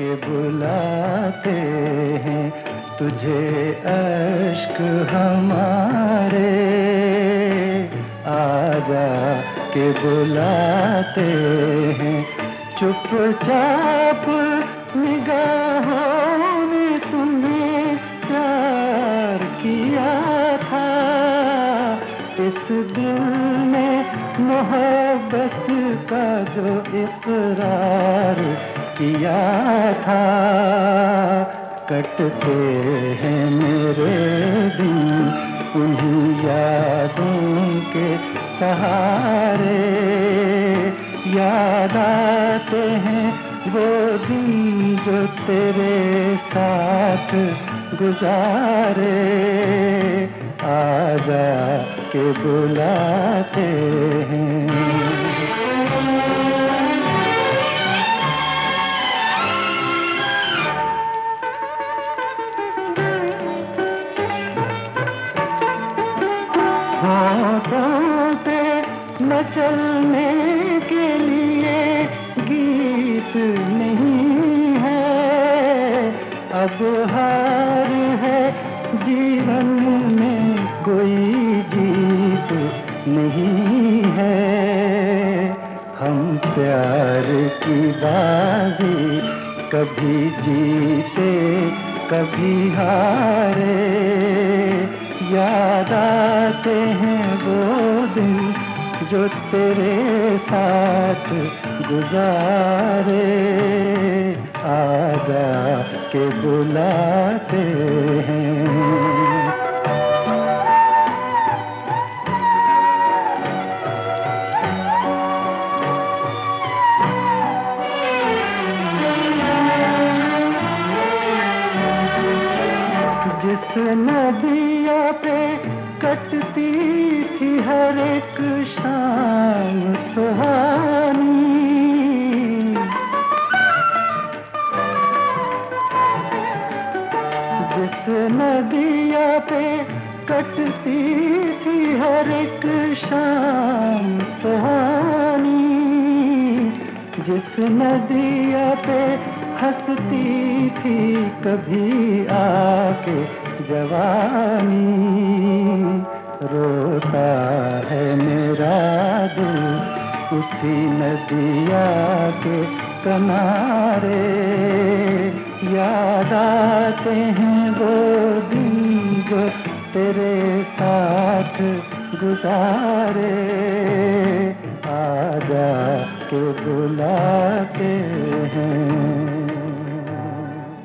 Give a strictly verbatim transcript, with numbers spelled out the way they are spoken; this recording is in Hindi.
के बुलाते हैं तुझे अश्क हमारे, आजा के बुलाते हैं। चुपचाप निगाहों में तुम्हें प्यार किया था, इस दिल ने मोहब्बत का जो इकरार किया था। कटते हैं मेरे दिन उन्हीं यादों के सहारे, याद आते हैं वो दिन जो तेरे साथ गुजारे, आजा के बुलाते हैं। होठों पे न चलने के लिए गीत नहीं है, अब हार है जीवन में कोई जीत नहीं है। हम प्यार की बाजी कभी जीते कभी हारे, याद आते हैं वो दिन जो तेरे साथ गुजारे, आजा के बुलाते हैं। जिस नदिया पे कटती थी हर एक शाम सुहानी, जिस नदिया पे कटती थी हर एक शाम सुहानी, जिस नदिया पे हंसती थी कभी आके जवानी, रोता है मेरा दिल उसी नदिया के किनारे, याद आते हैं वो दिन जो तेरे साथ गुजारे, आजा के बुलाते